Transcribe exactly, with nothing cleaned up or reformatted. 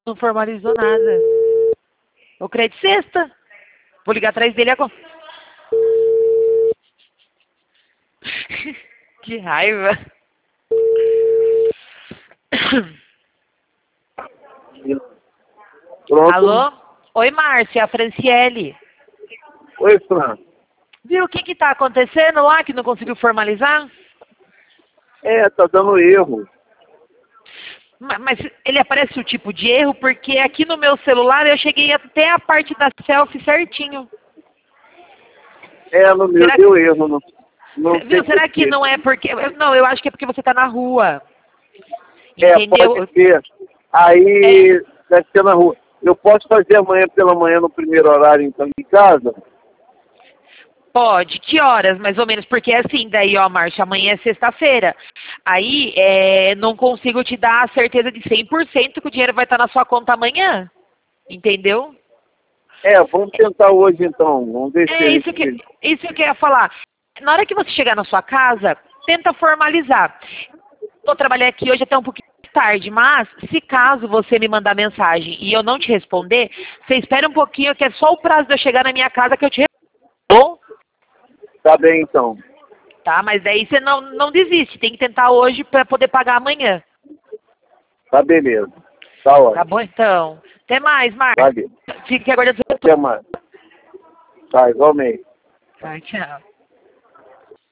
não formalizou nada. O crédito sexta. Vou ligar atrás dele agora. Que raiva. Pronto. Alô? Oi, Márcia, a Franciele. Oi, Fran. Viu o que que tá acontecendo lá que não conseguiu formalizar? É, tá dando erro. Ma- Mas ele aparece o tipo de erro porque aqui no meu celular eu cheguei até a parte da selfie certinho. É, no meu Será deu erro. Não, não sei Viu? Será por que quê. não é porque... eu- Não, eu acho que é porque você tá na rua. É, Entendeu? pode ser. Aí, deve ser na rua. Eu posso fazer amanhã pela manhã no primeiro horário, então, em casa? Pode. Que horas, mais ou menos? Porque assim, daí, ó, Márcia, amanhã é sexta-feira. Aí, é, não consigo te dar a certeza de cem por cento que o dinheiro vai estar na sua conta amanhã. Entendeu? É, vamos tentar hoje, então. Vamos ver se É isso que, isso que eu ia falar. Na hora que você chegar na sua casa, tenta formalizar. Vou trabalhar aqui hoje até um pouquinho tarde, mas se caso você me mandar mensagem e eu não te responder, você espera um pouquinho, que é só o prazo de eu chegar na minha casa que eu te respondo. Tá bem, então. Tá? Mas daí você não, não desiste, tem que tentar hoje para poder pagar amanhã. Tá beleza. Tá Tá ótimo. bom, então? Até mais, Marcos. Valeu. Fique aguardando. Até mais. Tá, igualmente. Tá, tchau.